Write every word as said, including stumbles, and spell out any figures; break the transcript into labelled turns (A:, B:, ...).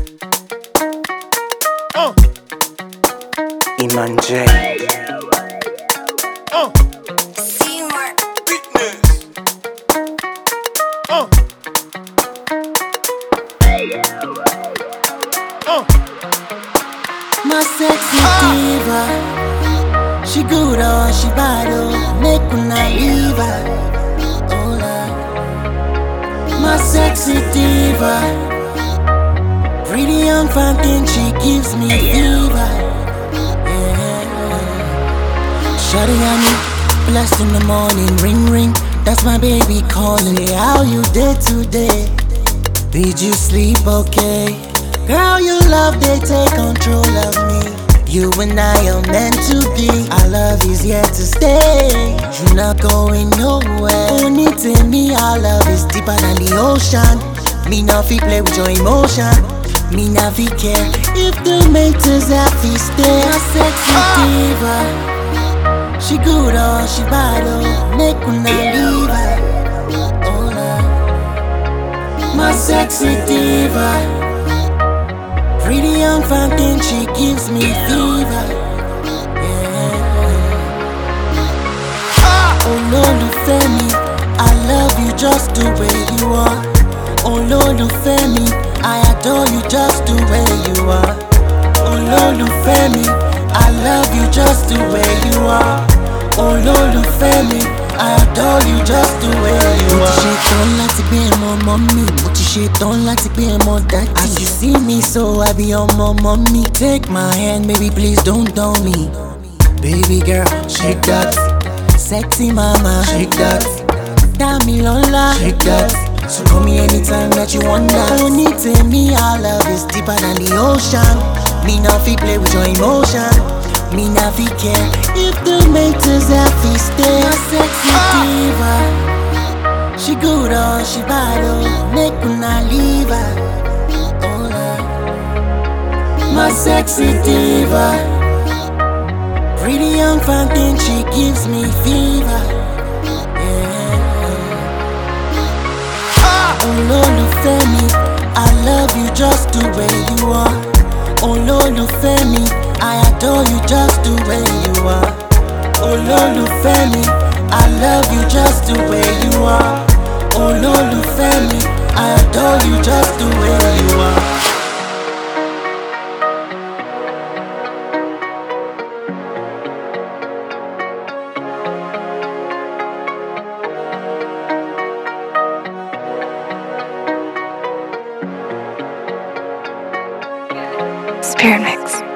A: Uh.
B: Iman J.
A: Uh.
C: Seymour.
A: Fitness. Uh. Uh.
D: My sexy diva, she good or she bad oh, make una leave her. Oh Lord. My sexy diva, pretty young fine thing, she gives me fever. Yeah. Shawty on me, blessed in the morning, ring ring. That's my baby calling. Hey, how you did today? Did you sleep okay? Girl, your love, they take control of me. You and I are meant to be. Our love is here to stay. You're not going nowhere. Only to me, our love is deeper than the ocean. Me not fi play with your emotion. Me not fi care if the mate is happy stay. My sexy diva, she good or she bad oh, make una leave her. Oh Lord. My sexy diva, pretty young fine thing, she gives me fever. Yeah. Olólùfẹ́ mi, I love you just the way you are. Olólùfẹ́ mi, I adore you just the way you are. Olólùfẹ́ mi, I love you just the way you are. Olólùfẹ́ mi, I adore you just the way you are. Mo ti ṣetán láti gbé ẹmọ mọ́mì. Mo ti ṣetán láti gbé ẹmọ dájì. As you see me so I be ọmọ mọ́mì. Take my hand baby please don't dull me. Baby girl shake that. Sexy mama shake that. Dami lọ́lá shake that. So call me anytime that you want that. Only to me our love is deeper than the ocean. Me not fi play with your emotion. Me not fi care if the mate is happy stay. My sexy diva, she good or she bad oh, make una leave her. Oh Lord. My sexy diva, pretty young fine thing, she gives me fever. Yeah. Olólùfẹ́ mi, I love you just the way you are. Olólùfẹ́ mi, I adore you just the way you are. Olólùfẹ́ mi, I love you just the way you are. Olólùfẹ́ mi, I adore you just the way you are.
C: Spirit Mix.